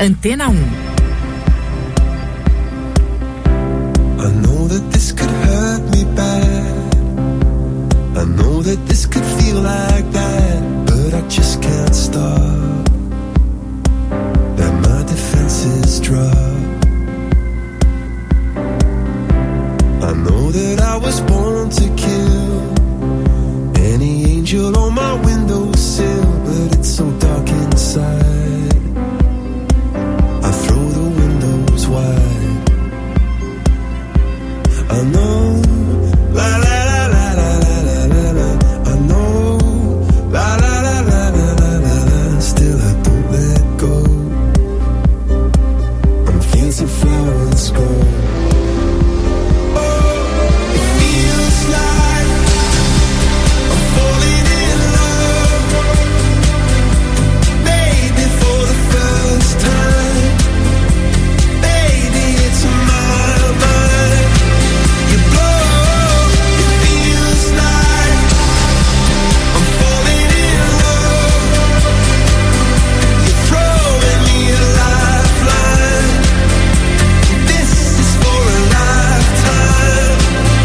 Antena 1. I know that this could hurt me bad. I know that this could feel like that, but I just can't stop. That my defenses drop. I know that I was born to kill any angel on my windowsill, but it's so dark inside. I throw the windows wide. I know, la la la la la la la la. I know, la la la la la la la la. Still I don't let go. I'm fields of flowers grow. Oh, it feels like I'm falling in love. Baby, for the first time. Baby, it's my mind. You blow, it feels like I'm falling in love. You're throwing me a lifeline. This is for a lifetime.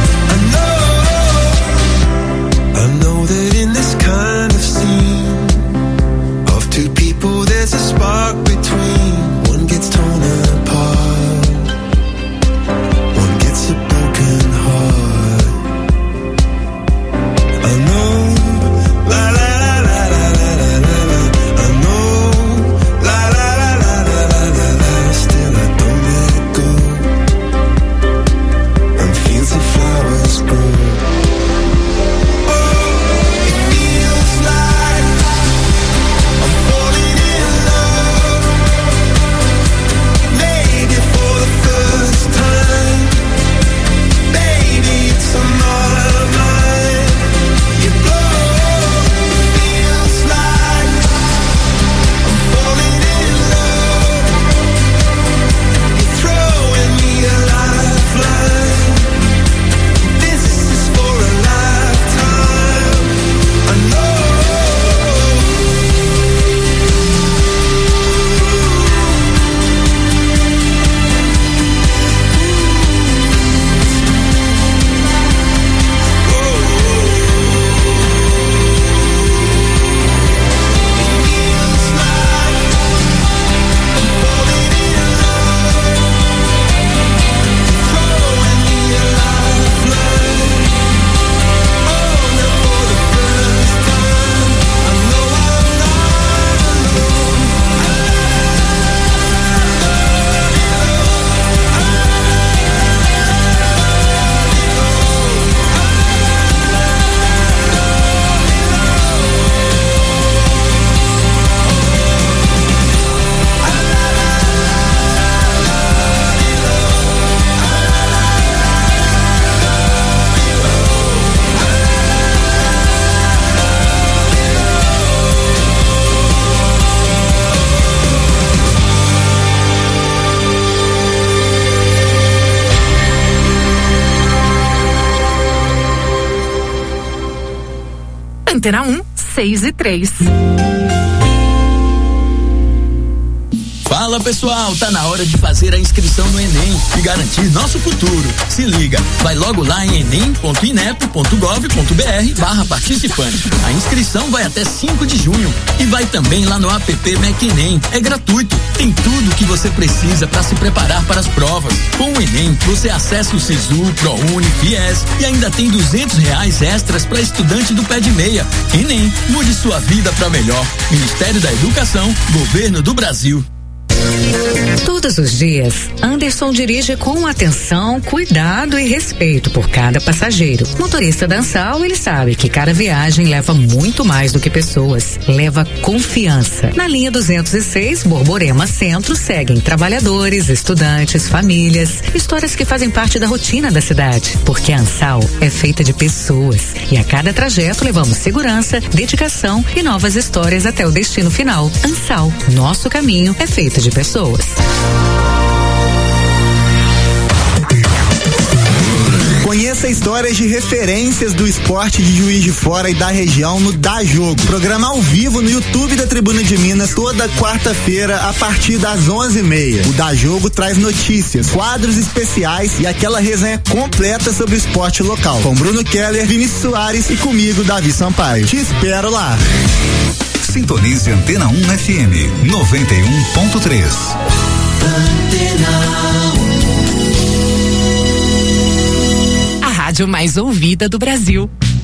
I know that in this kind of scene of two people there's a spark between. One gets torn apart, one gets a broken heart. I know, la la la la la la la la. I know, la la la la la la la la. Still I don't let go. And fields of flowers grow. Oh, it feels like I'm falling in love. Maybe for the first time. Baby, it's on my mind. You blow, it feels like I'm falling in love. You're throwing me a lifeline. This is for a lifetime. I know. Antena 1, 6:03. Fala pessoal, tá na hora de fazer a inscrição no Enem e garantir nosso futuro. Se liga, vai logo lá em enem.inep.gov.br/participante. A inscrição vai até 5 de junho e vai também lá no app MEC Enem. É gratuito, tem tudo que você precisa para se preparar para as provas. Com o Enem, você acessa o Sisu, ProUni, FIES e ainda tem R$200 extras para estudante do pé de meia. Enem, mude sua vida para melhor. Ministério da Educação, Governo do Brasil. Todos os dias, Anderson dirige com atenção, cuidado e respeito por cada passageiro. Motorista da Ansal, ele sabe que cada viagem leva muito mais do que pessoas. Leva confiança. Na linha 206, Borborema Centro, seguem trabalhadores, estudantes, famílias, histórias que fazem parte da rotina da cidade. Porque a Ansal é feita de pessoas. E a cada trajeto levamos segurança, dedicação e novas histórias até o destino final. Ansal, nosso caminho é feito de pessoas. Conheça histórias de referências do esporte de Juiz de Fora e da região no Dá Jogo. Programa ao vivo no YouTube da Tribuna de Minas toda quarta-feira a partir das 11h30. O Dá Jogo traz notícias, quadros especiais e aquela resenha completa sobre o esporte local. Com Bruno Keller, Vinícius Soares e comigo, Davi Sampaio. Te espero lá. Sintonize Antena 1 FM 91.3. A rádio mais ouvida do Brasil.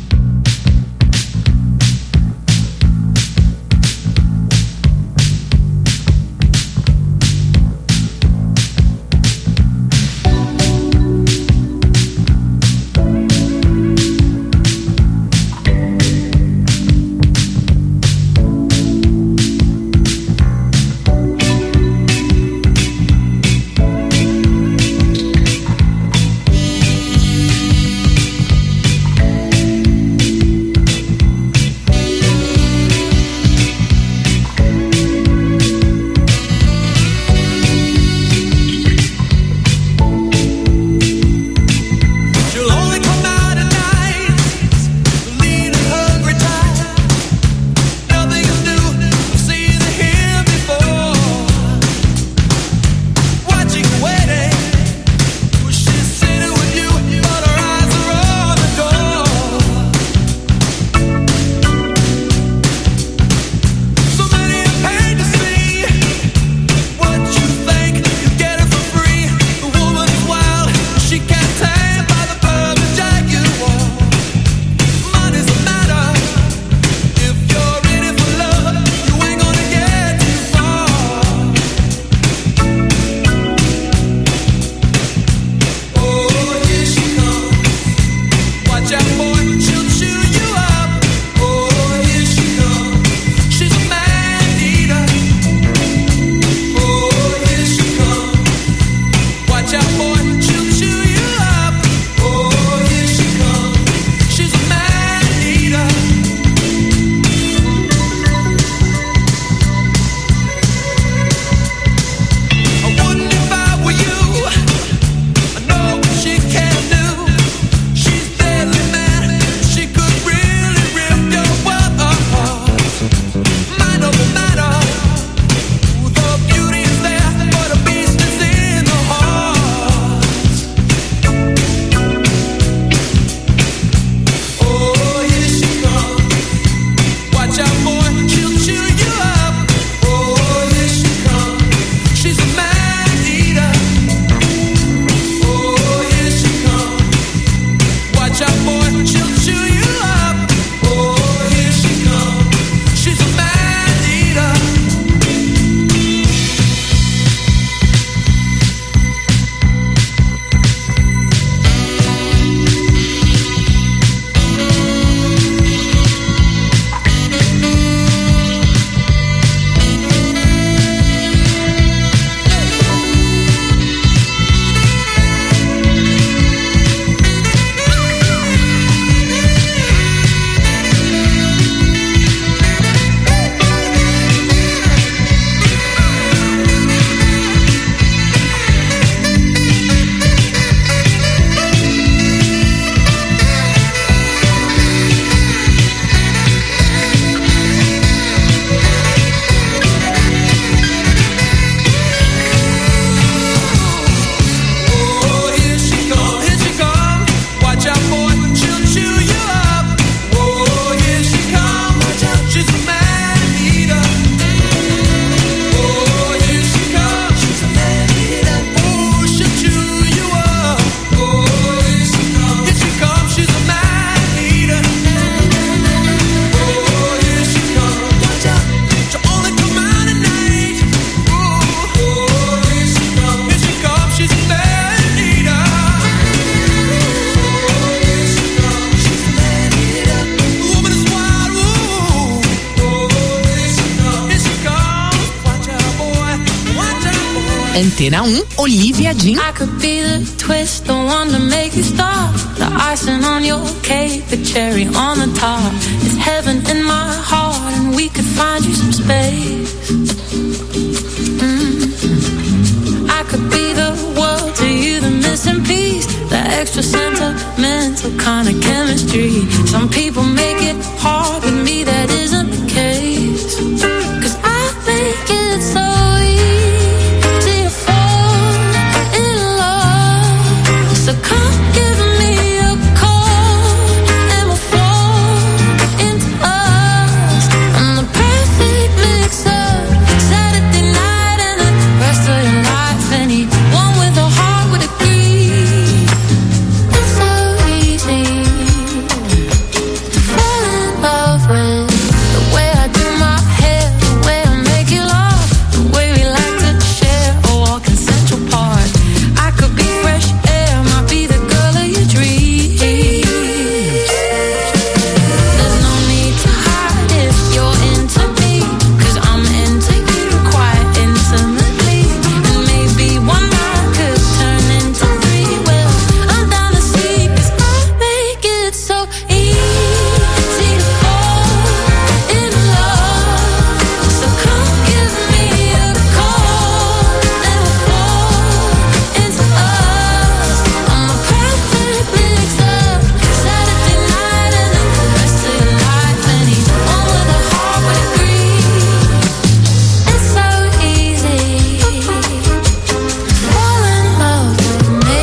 Antena 1, Olivia Jean. I could be the twist, the one to make you stop. The icing on your cake, the cherry on the top. It's heaven in my heart, and we could find you some space. I could be the world to you, the missing piece, the extra sentimental kind of chemistry. Some people make it hard, with me that isn't the case. 'Cause I make it so easy to fall in love. So come give me a call and we'll fall into us. I'm the perfect mix up, Saturday night and the rest of your life. Anyone with a heart would agree. It's so easy to fall in love with the way I do my hair, the way I make you laugh, the way we like to share a walk in Central Park. I could be fresh air, might be the girl of your dreams. There's no need to hide if you're into me, 'cause I'm into you quite intimately. And maybe one night could turn into three. Well, I'm down to see, 'cause I make it so easy to fall in love. So come give me a call and we'll fall into us. I'm a perfect mix up, Saturday night and the rest of your life. Anyone with a heart would agree. It's so easy to fall in love with me.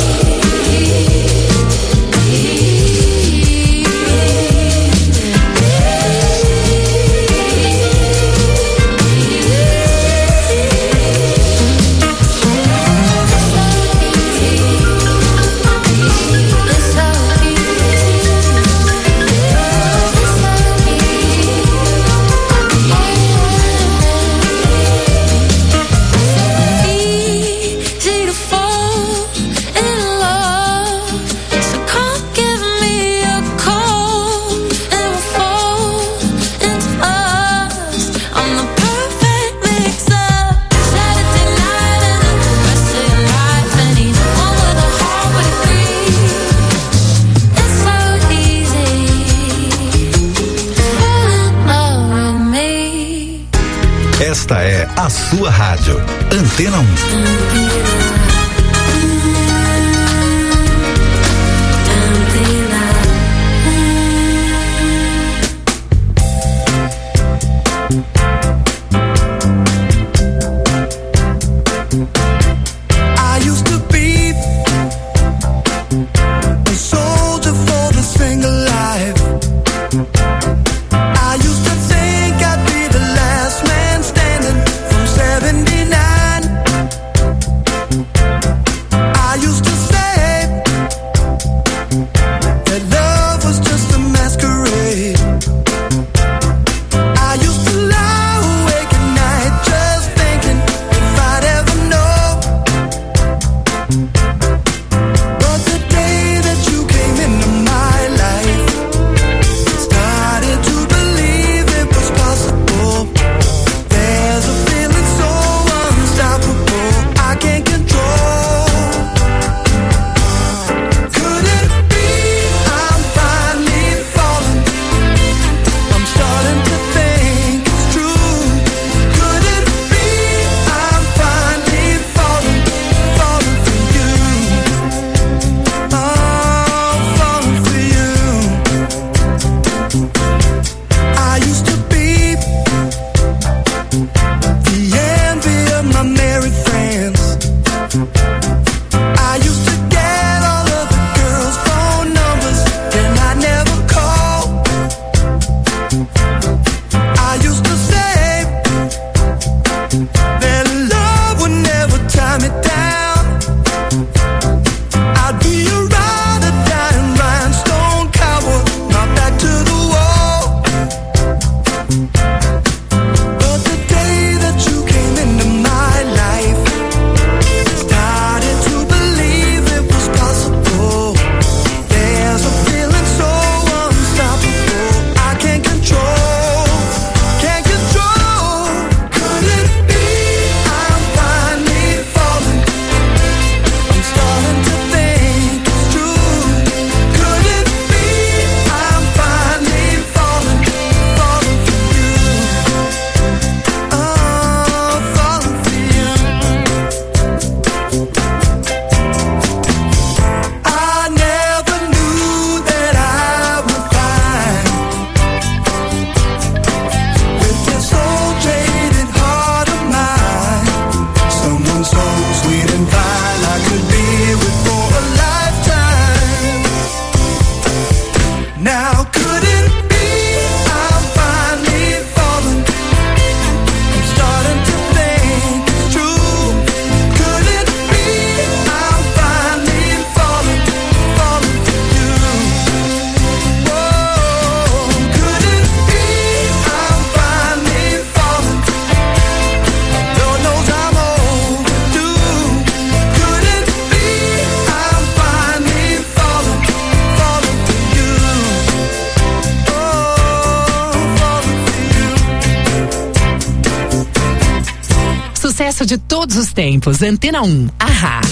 Easy to fall in love. So come give me a call and we'll fall into us. I'm the perfect mix up, Saturday night and the rest of your life. Anyone with a heart would agree. It's so easy to fall in love with me. Esta é a sua rádio. Antena 1. I used to be a soldier for the single life. I used to think I'd be the last man standing from 79. sucesso de todos os tempos. Antena 1, Ahá.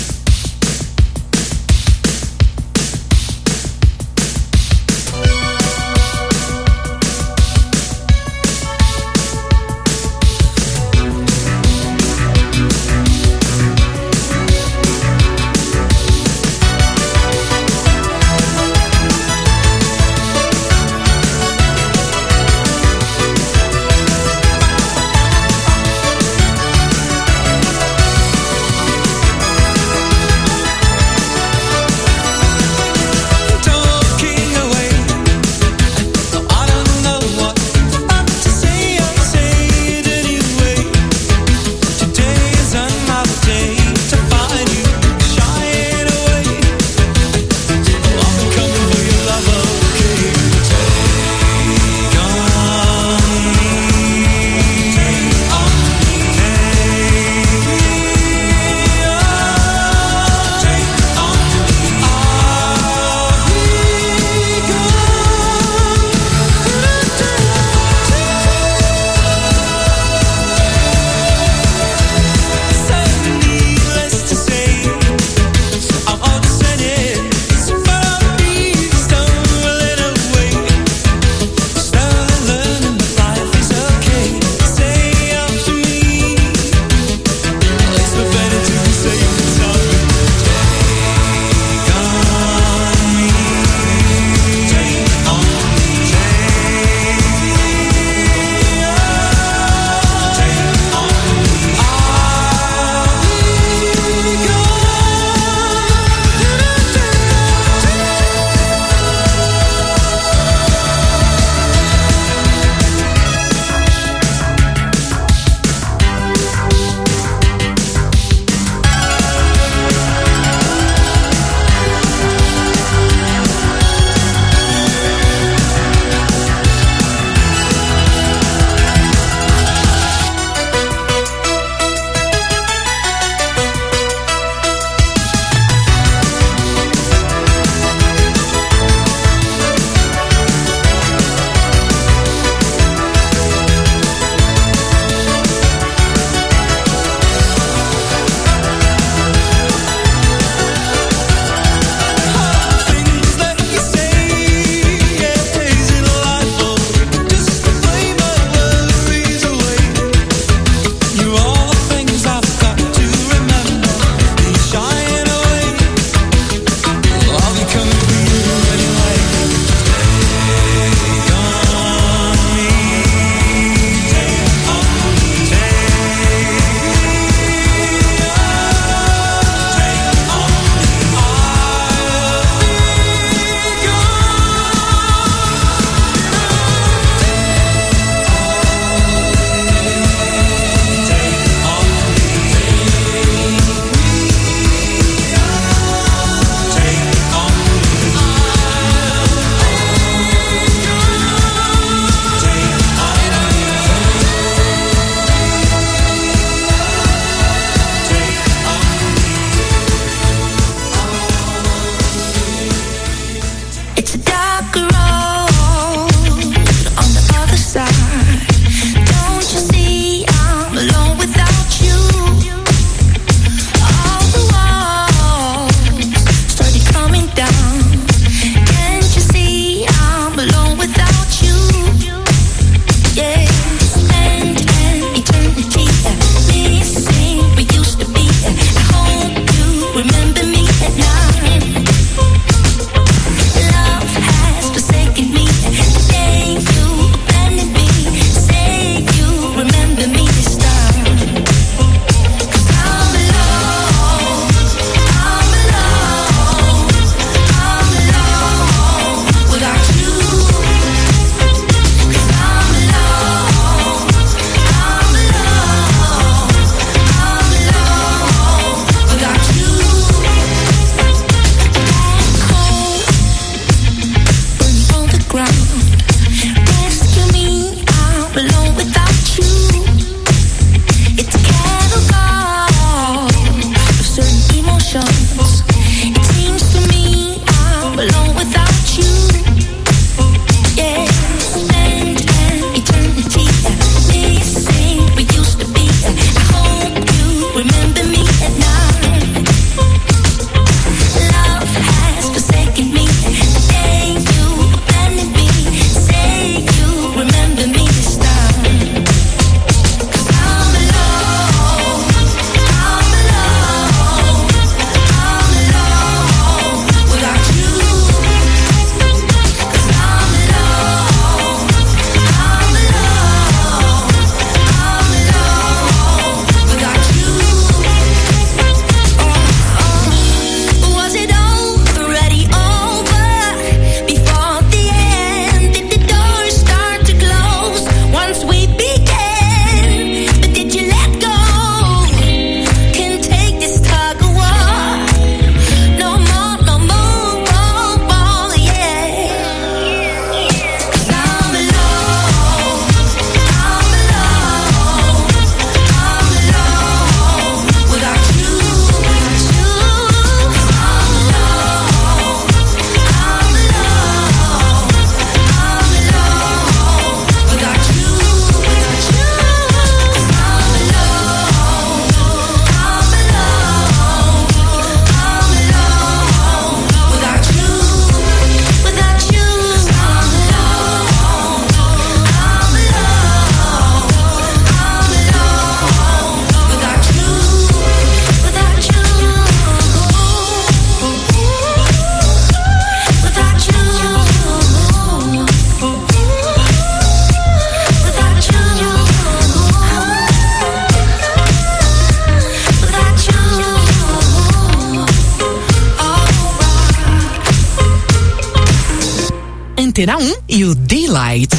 Antena 1 e o Daylight.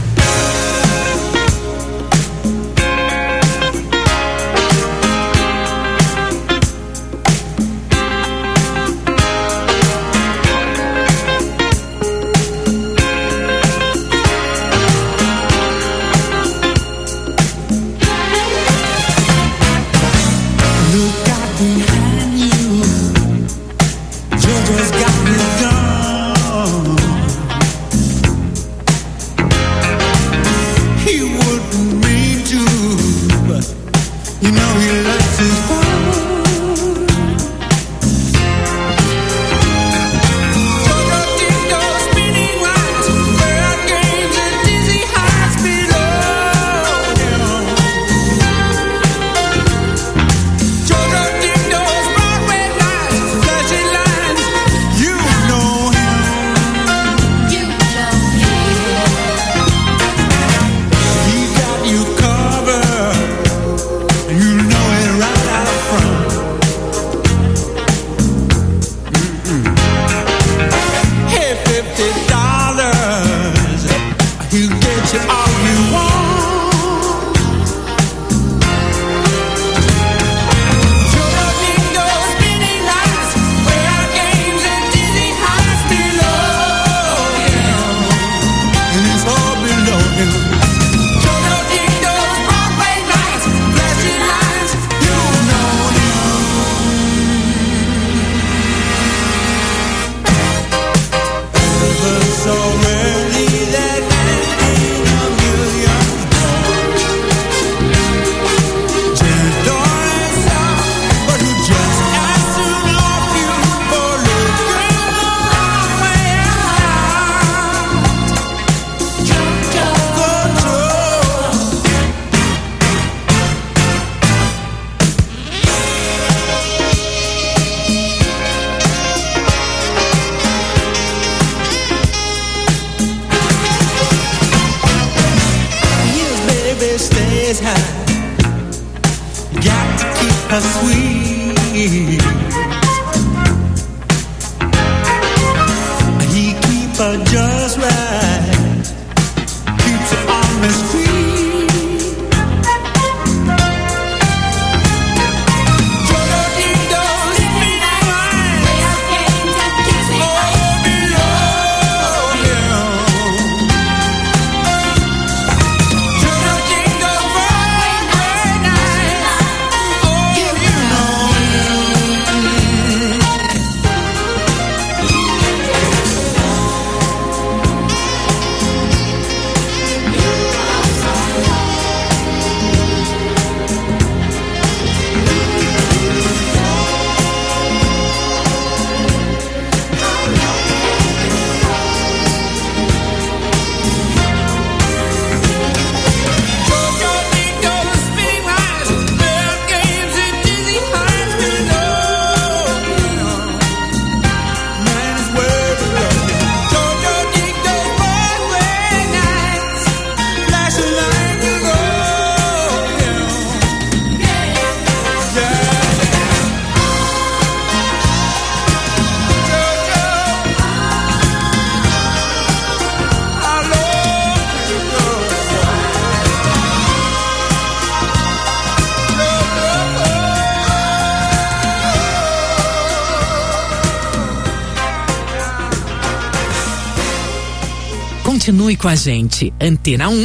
Continue com a gente. Antena 1.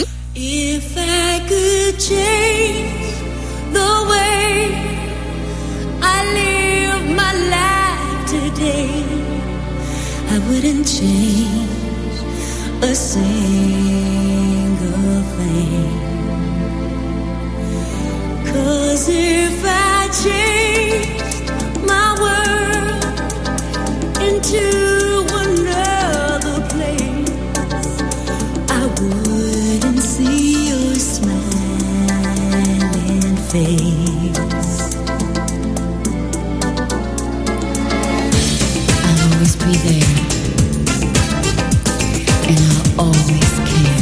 If I could change the way I live my life today, I wouldn't change a single thing. 'Cause if I changed my world into another place, I wouldn't see your smiling face. I'll always be there, and I'll always care.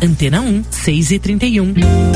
Antena 1, 6h31.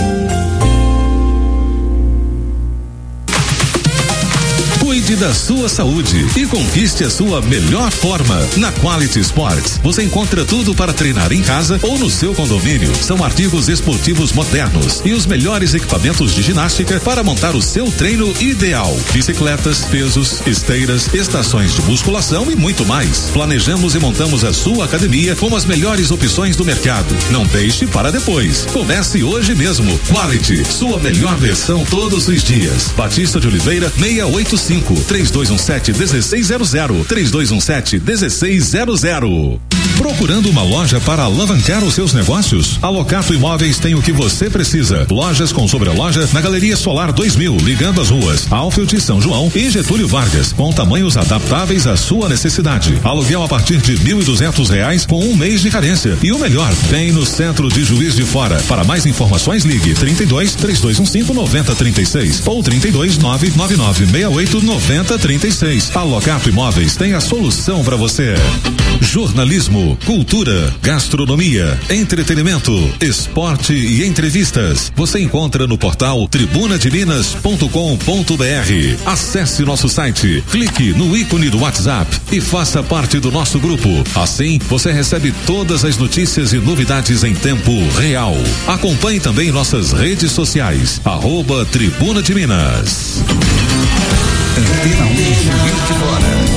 Cuide da sua saúde e conquiste a sua melhor forma. Na Quality Sports, você encontra tudo para treinar em casa ou no seu condomínio. São artigos esportivos modernos e os melhores equipamentos de ginástica para montar o seu treino ideal. Bicicletas, pesos, esteiras, estações de musculação e muito mais. Planejamos e montamos a sua academia com as melhores opções do mercado. Não deixe para depois. Comece hoje mesmo. Quality, sua melhor versão todos os dias. Batista de Oliveira, 685. 3217-1600. 3217-1600. Procurando uma loja para alavancar os seus negócios? A Locato Imóveis tem o que você precisa. Lojas com sobreloja na Galeria Solar 2000, ligando as ruas Alfield, São João e Getúlio Vargas, com tamanhos adaptáveis à sua necessidade. Aluguel a partir de R$1.200 com um mês de carência. E o melhor, bem no centro de Juiz de Fora. Para mais informações, ligue 32-3215-9036 ou 32-99968-9036. A Locato Imóveis tem a solução para você. Jornalismo, cultura, gastronomia, entretenimento, esporte e entrevistas. Você encontra no portal tribunademinas.com.br. Acesse nosso site, clique no ícone do WhatsApp e faça parte do nosso grupo. Assim, você recebe todas as notícias e novidades em tempo real. Acompanhe também nossas redes sociais, @Tribuna de Minas. Antena 1, Juiz de Fora.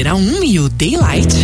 Antena 1 e o Daylight.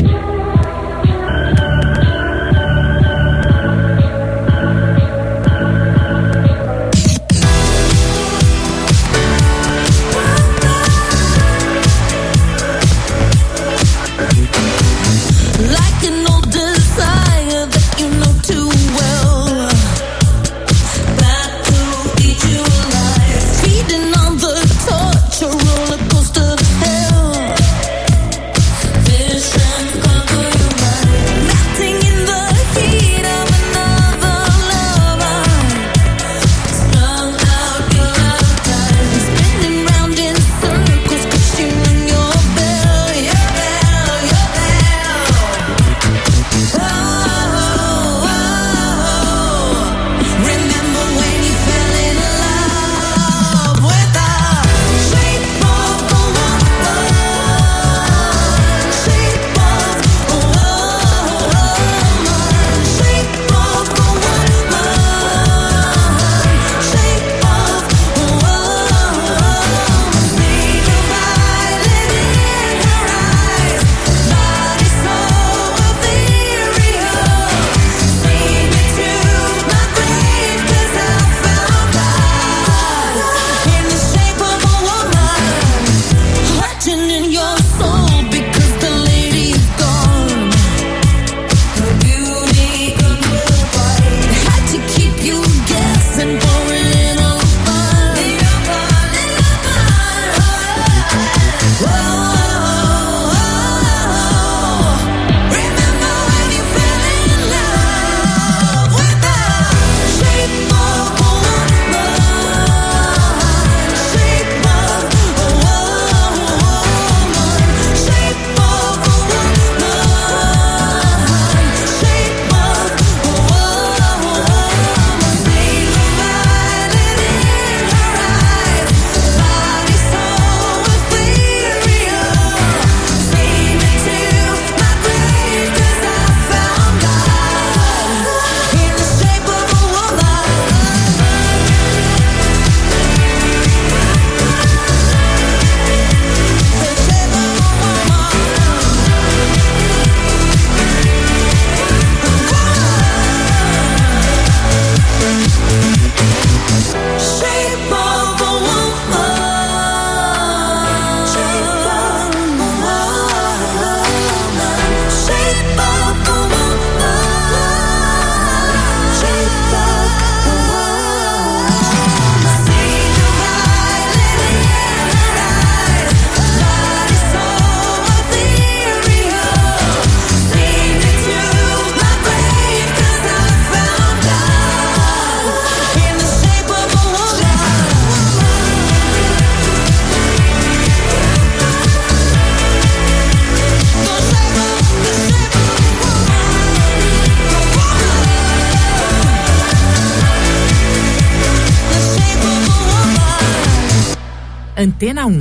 Antena 1.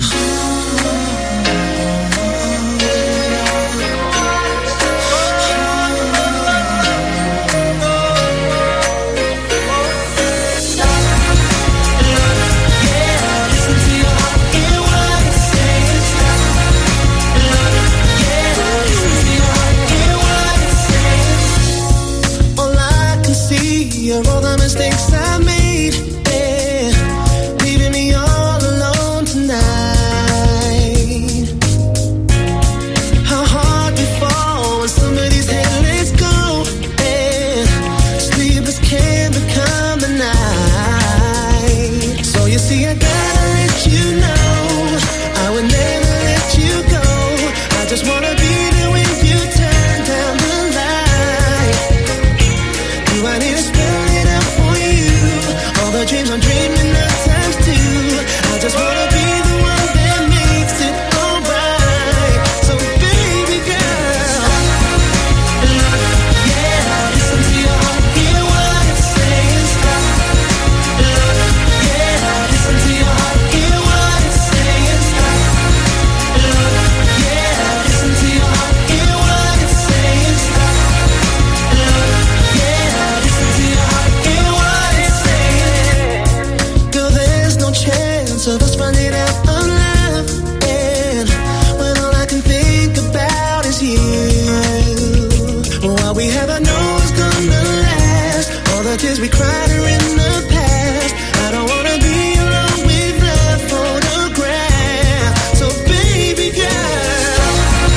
All the tears we cried are in the past. I don't wanna be alone with that photograph. So baby girl,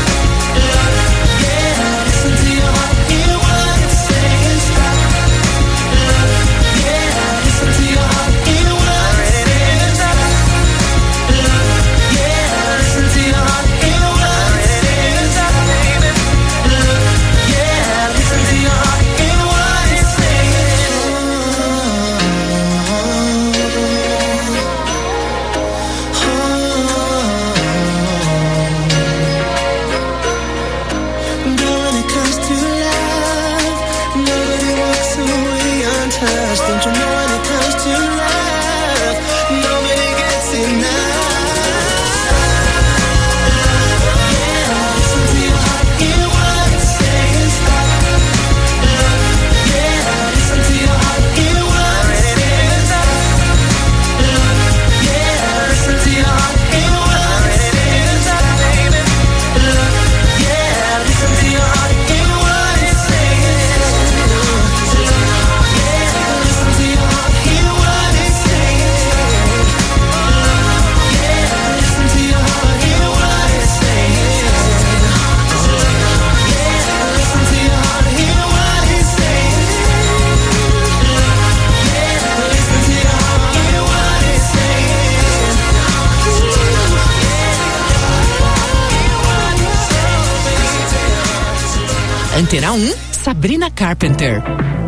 yeah, listen to your heart, hear what it's saying. Stop, yeah, listen to your heart, hear what it's saying. Stop, yeah, listen to your heart, hear what it's saying. Stop, baby, yeah, listen to your heart, hear what it's saying. But when it comes to love, nobody walks away untouched. Don't you know when it comes to love, nobody gets enough. Yeah, listen to your heart, hear what it's saying. Stop. Yeah, listen to your heart, hear what it's saying. Stop. Yeah, listen to your heart, hear what it's saying. Stop, baby. Yeah, listen to your heart, hear what it's saying. Yeah, listen to your heart, hear what it's saying. Yeah, listen to your heart, hear what it's saying. Yeah, listen to your heart, hear what it's saying. Yeah, listen to your heart, hear what it's saying. Antena 1, Sabrina Carpenter.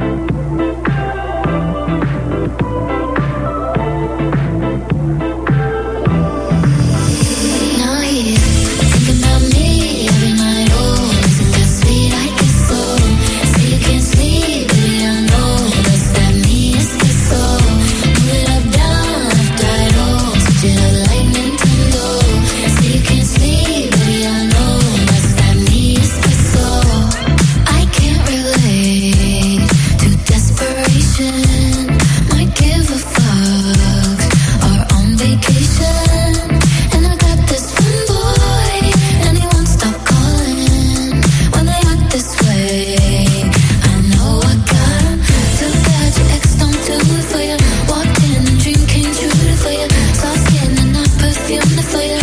Now he's thinking about me every night. Oh, isn't that sweet? I guess so. Say you can't sleep, baby, I know. Does that mean it's the soul? Move it up, down, left, right, oh. Switch it up like Nintendo. Say you can't sleep, baby, I know. Does that mean it's the soul? I can't relate to desperation. Might give a fuck. Are on vacation. And I got this one boy, and he won't stop calling. When they act this way, I know I got him. Too bad your ex don't do it for you. Walked in and dream came true for you. Soft skin and I perfumed it for you.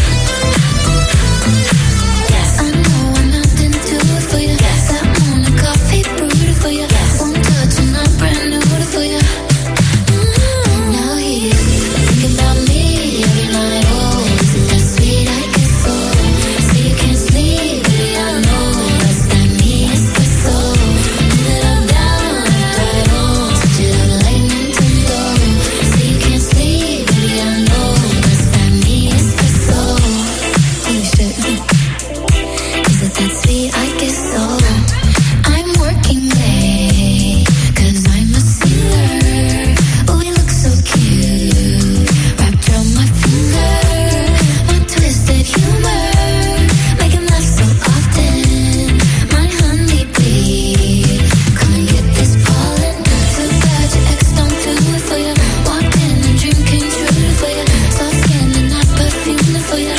Yes, I know I'm not into it for you. Yes, that morning coffee brewed it for you. Yes, one touch and I'm brand new it for you. Now he's thinking about me every night. Oh, isn't that sweet? I guess so. Say you can't sleep, baby, I know. Does that mean it's the soul? Move it up, down, left, right, oh. Switch it up like Nintendo. Say you can't sleep, baby, I know. Does that mean it's the soul? Holy shit. Is it that sweet? I guess so. I'm working late, 'cause I'm a singer. Oh, we look so cute, wrapped around my finger. My twisted humor, make him laugh so often. My honeybee, come and get this pollen. Too bad your ex don't do it for you. Walked in and dream came true for you. Soft skin and I perfumed it for you.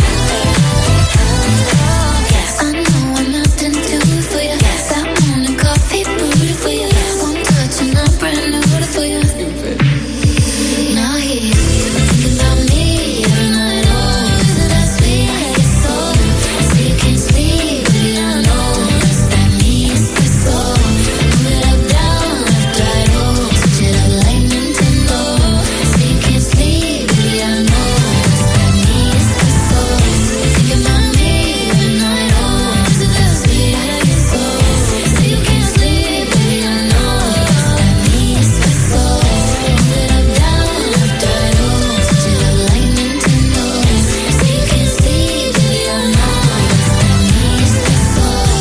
Yes, I know I'm not into it for you. That morning coffee brewed it for you. One touch and I'm brand new it for you. Now he's thinking about me every night. Oh, isn't that sweet? I guess so. Say you can't sleep, baby, I know. Does that mean it's the soul? Move it up, down, left, right, oh. Switch it up like Nintendo. Say you can't sleep, baby, I know. Does that mean it's the soul? Thinking about me every night. Oh, isn't that sweet? I guess so. Say you can't sleep, baby, I know. Does that mean it's the soul? Move it up, down, left, right, oh. Switch it up like Nintendo. Say you can't sleep, baby, I know. Does that mean it's the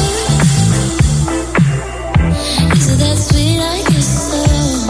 soul? Is it that sweet? I guess so.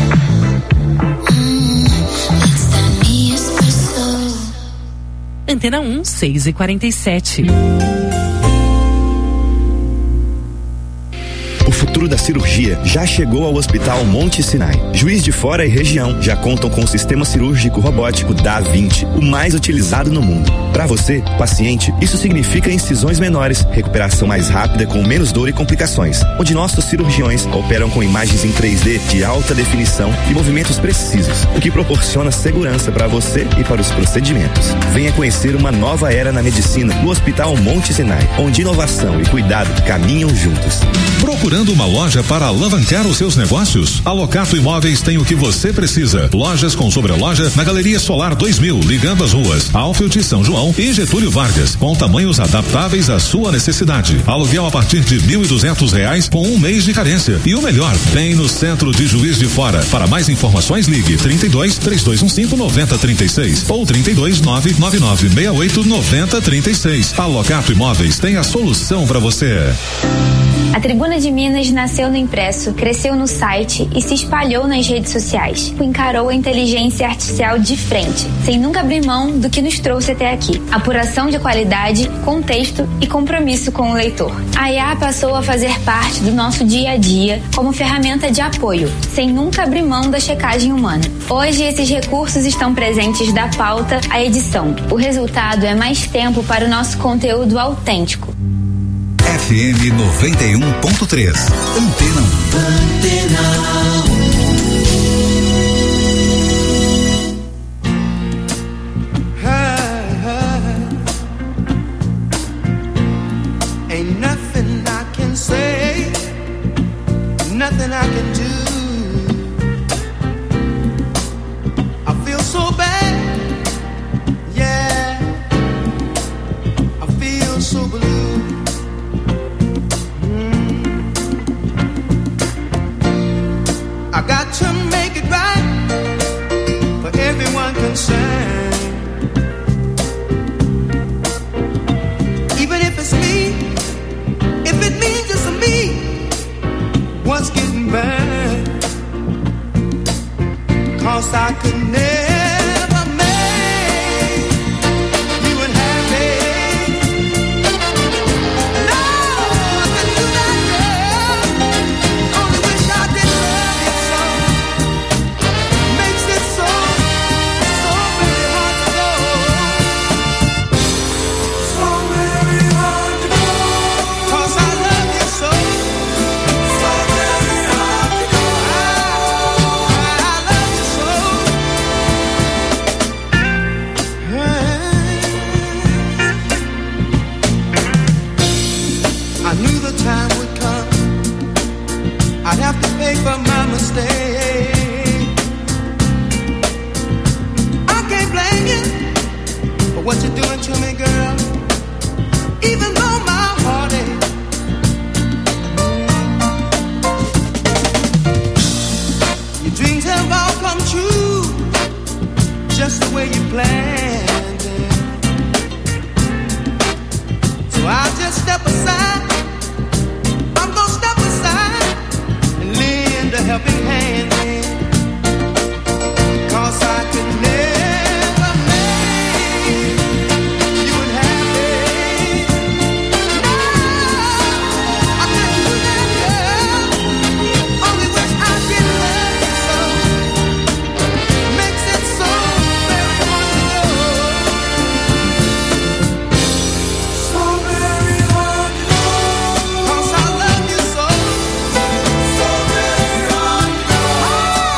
That's that me espresso. Antena 1, 6h47. O futuro futuro da cirurgia já chegou ao Hospital Monte Sinai. Juiz de Fora e região já contam com o sistema cirúrgico robótico Da Vinci, o mais utilizado no mundo. Para você, paciente, isso significa incisões menores, recuperação mais rápida com menos dor e complicações, onde nossos cirurgiões operam com imagens em 3D de alta definição e movimentos precisos, o que proporciona segurança para você e para os procedimentos. Venha conhecer uma nova era na medicina no Hospital Monte Sinai, onde inovação e cuidado caminham juntos. Procurando uma loja para alavancar os seus negócios? A Locato Imóveis tem o que você precisa. Lojas com sobreloja na Galeria Solar 2000, ligando as ruas Alfield, São João e Getúlio Vargas, com tamanhos adaptáveis à sua necessidade. Aluguel a partir de R$1.200 com 1 mês de carência. E o melhor, bem no centro de Juiz de Fora. Para mais informações, ligue 32-3215-9036 ou 32-99968-9036. A Locato Imóveis tem a solução para você. A Tribuna de Minas nasceu no impresso, cresceu no site e se espalhou nas redes sociais. Encarou a inteligência artificial de frente, sem nunca abrir mão do que nos trouxe até aqui. Apuração de qualidade, contexto e compromisso com o leitor. A IA passou a fazer parte do nosso dia a dia como ferramenta de apoio, sem nunca abrir mão da checagem humana. Hoje, esses recursos estão presentes da pauta à edição. O resultado é mais tempo para o nosso conteúdo autêntico. FM 91.3. Antena 1. Ain't nothing I can say, nothing I can do. I feel so bad, yeah, I feel so blue. I got to make it right for everyone concerned. Even if it's me, if it means just me, what's getting burned? 'Cause I could never make you unhappy. No, I couldn't do that, girl. Only wish I did love you so. Makes it so very hard to go. So very hard to go. 'Cause I love you so. So very hard to go. I love you so. I knew the time would come, I'd have to pay for my mistake. I can't blame you for what you're doing to me, girl. Even though my heart aches, your dreams have all come true, just the way you planned it. So I'll just step aside. I'm gonna step aside and lend a helping hand. 'Cause I could never make you unhappy. No, I couldn't do that, girl. Only wish I did love you so. Makes it so very hard to go. So very hard to go. 'Cause I love you so. So very hard to go.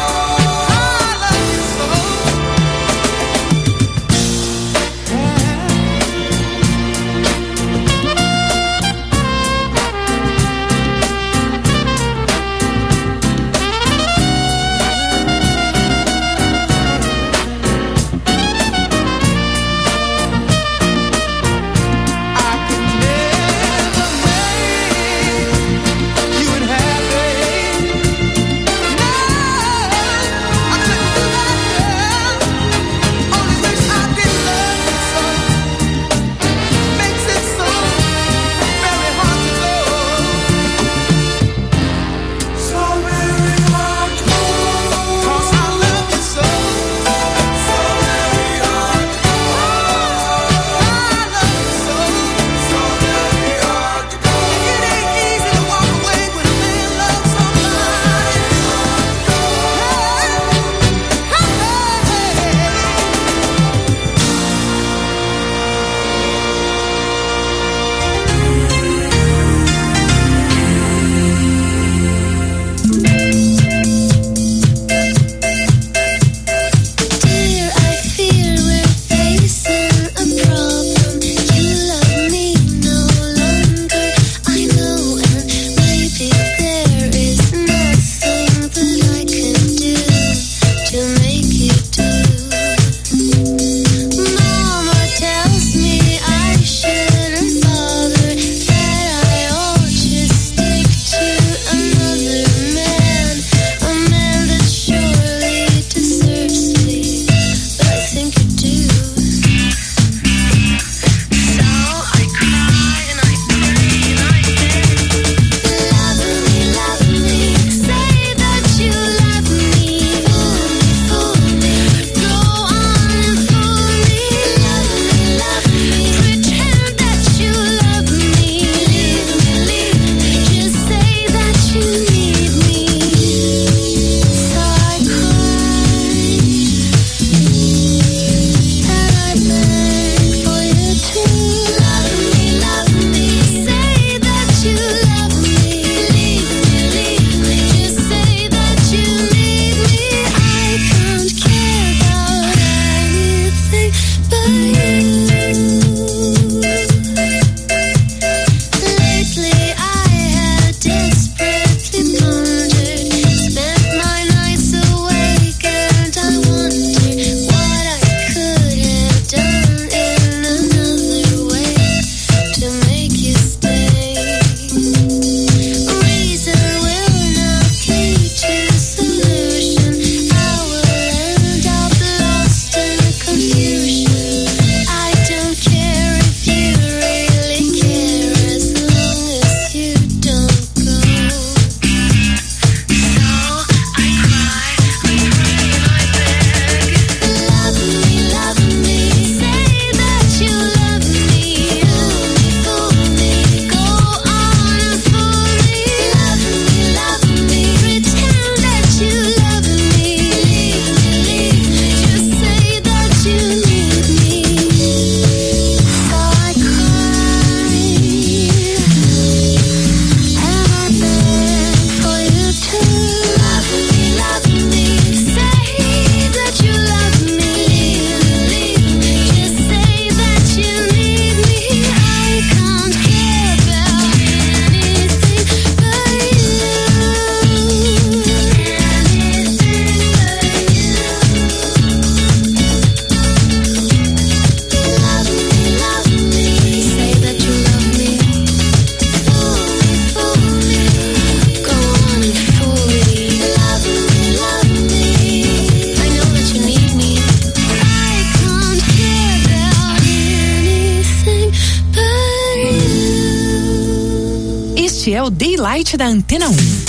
Este é o Daylight da Antena 1.